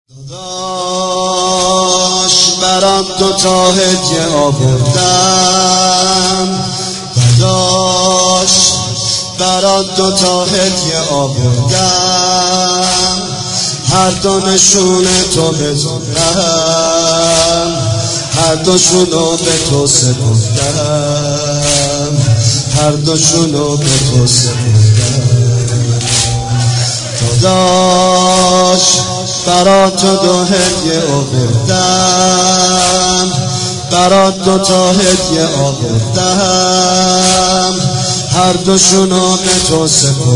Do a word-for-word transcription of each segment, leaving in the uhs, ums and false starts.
داداش برام دوتا هدیه آوردم، داداش برام دوتا هدیه آوردم، هر دو نشون تو بزنم، هر دوشونو به تو سپردم، هر دوشونو به تو سپردم. داداش برات تو دو هدیه آوردم، برات دو تا هدیه آوردم، هر دوشونو به تو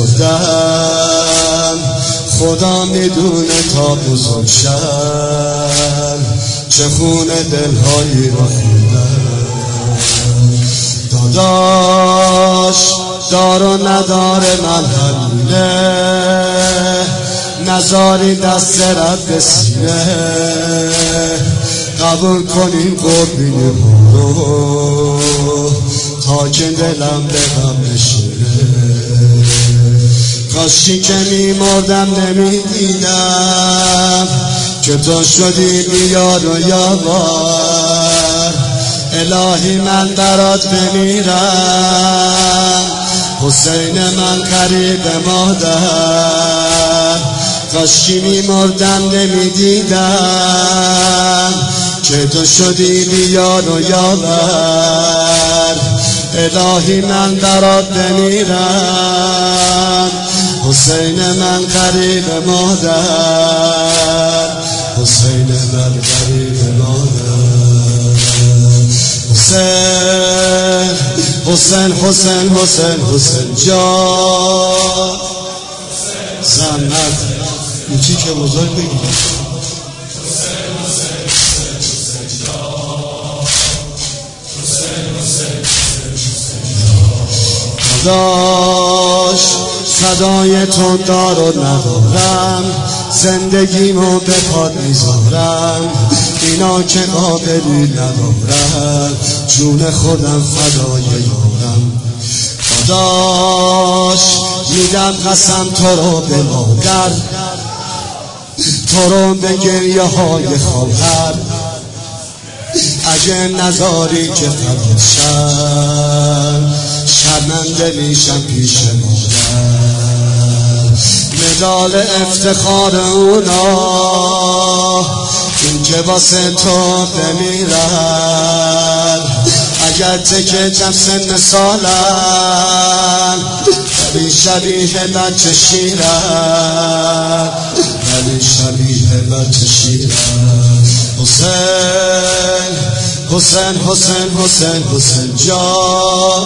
سپردم. خدا میدونه تا بزرگ شم چه خونه دلهایی را خوردم. داداش دار و نداره من همینه، نزاری دست رد سینه، قبول کنین قربینی رو تا که دلم به غم نشینه. کاشی که میمردم نمیدیدم که تو شدی بیار و یاور. الهی من برات بمیرم، حسین من قریب مادر. کاشکی میمردم نمیدیدم که تو شدی بیار و یاور. الهی من برات بمیرم، حسین من قریب مادر، حسین من قریب مادر. حسین حسین حسین حسین حسین جان زحمت میچی که بزرگ بگیرم. داداش فدای تو دار و ندارم، زندگیمو به پاد میذارم، اینا که قابلی ندارم، جون خودم فدای یارم. داداش میدم قسم تو رو به مادر، تو رو به گریه های خواهر، اگه نذاری که فقط شم شرمنده میشم پیش مادر. مدال افتخار اونا این که واسه تو بمیرن، اگر تکه جم سن سالن ولی شبیه بچه شیرن، ولی شبیه بچه شیرن. حسین حسین حسین حسین حسین جان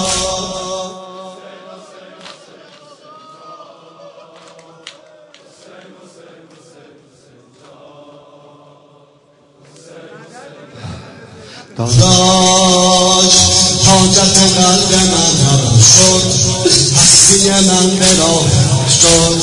داداش حاجت قلب من هم شد، هستی من به راه شد.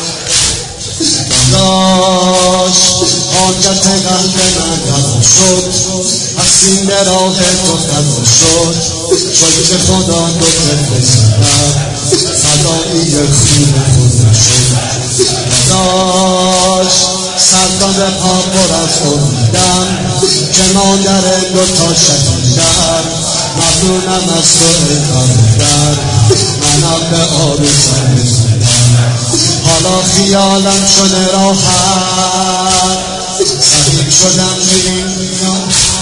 داداش حاجت قلب من هم شد، هستی به راه تو فدا شد. شد که خدا دو تفل زدم، فدایی خون خود شد. داداش سرداد پا پر از امیدم که مادر دوتا شهیدم، ممنونم از تو ای برادر، منم به آرزوم رسیدم. حالا خیالم شده راحت، سبیل شدم به این دنیا.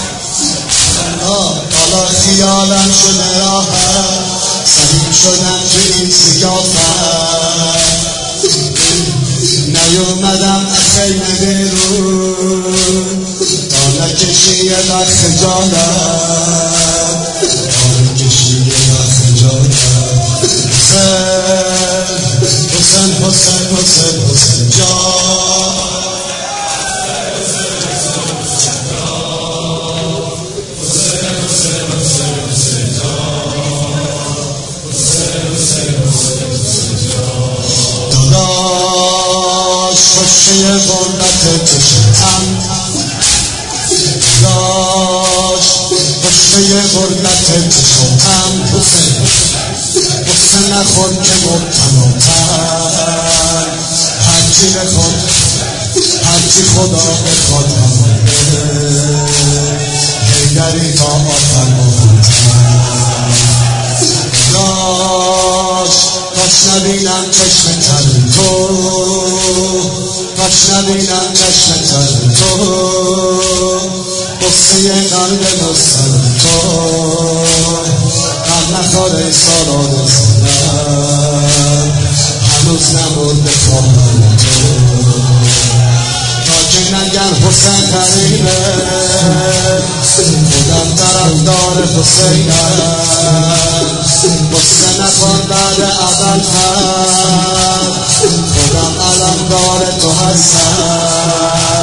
حالا خیالم شده راحت، سبیل شدم به این سیافت. نیومدم از خیمه بیرون تا نکشی یه وقت خجالت، تا نکشی یه وقت خجالت. حسین حسین حسین حسین حسین جان خوشی غربت چشم، داش خوشی غربت چشم. حسین حسین نخور که مبتلاتر، هرچی بخور هرچی خدا بخواد حیدری تا آخر داش کاش نبینم چشم تر تو کاش نبینم چشم تر تو قصه قلب مستر تو قلب نخواره سالان سرم هنوز نمرده خواهر تو تا که نگر حسین غریبه خودم طرفدار حسینم قصه نخوان بعد اول خود خودم علمدار تو هستم